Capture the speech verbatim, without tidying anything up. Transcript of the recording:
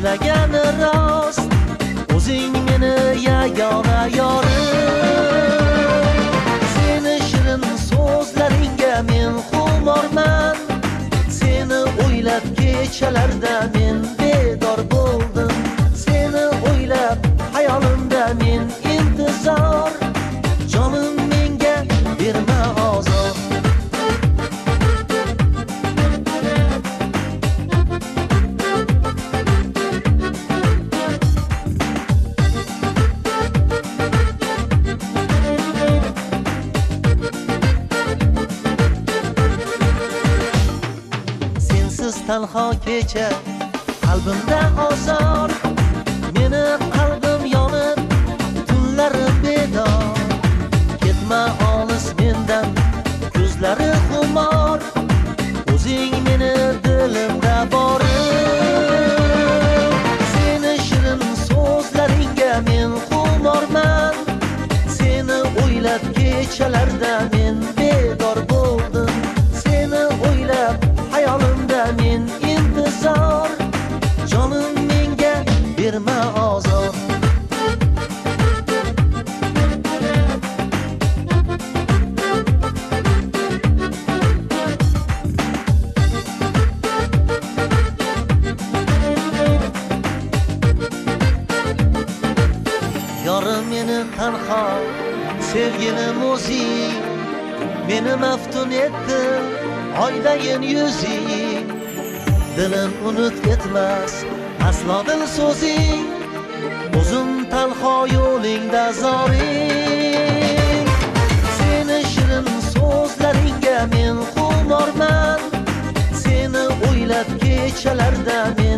o'ylagani rost, o'zing meni yagona yorim. Seni shirin so'zlaringga men xumorman, seni o'ylab kechalarda men bedor bo'ldim, seni o'ylab hayolimda men intizor, jonim menga berma ozor. Tanho kecha qalbimda ozor, meni qalbim yonib tunlarim bedor. Ketma olis mendan ko'zlari xumor, o'zing meni dilimda borim. Seni shirin so'zlaringga men xumorman, seni o'ylab kechalarda men bedor bo'ldim, seni o'ylab hayolimda men intizor, jonim menga berma ozor. Yorim meni tanho, sevgilim o'zing, meni maftun etdin oydayin yuzing. Dilim unut etmas aslo dil so'zing, o'zim tanho yo'lingda zoring. Seni shirin so'zlaringga men xumorman, seni o'ylab kechalarda men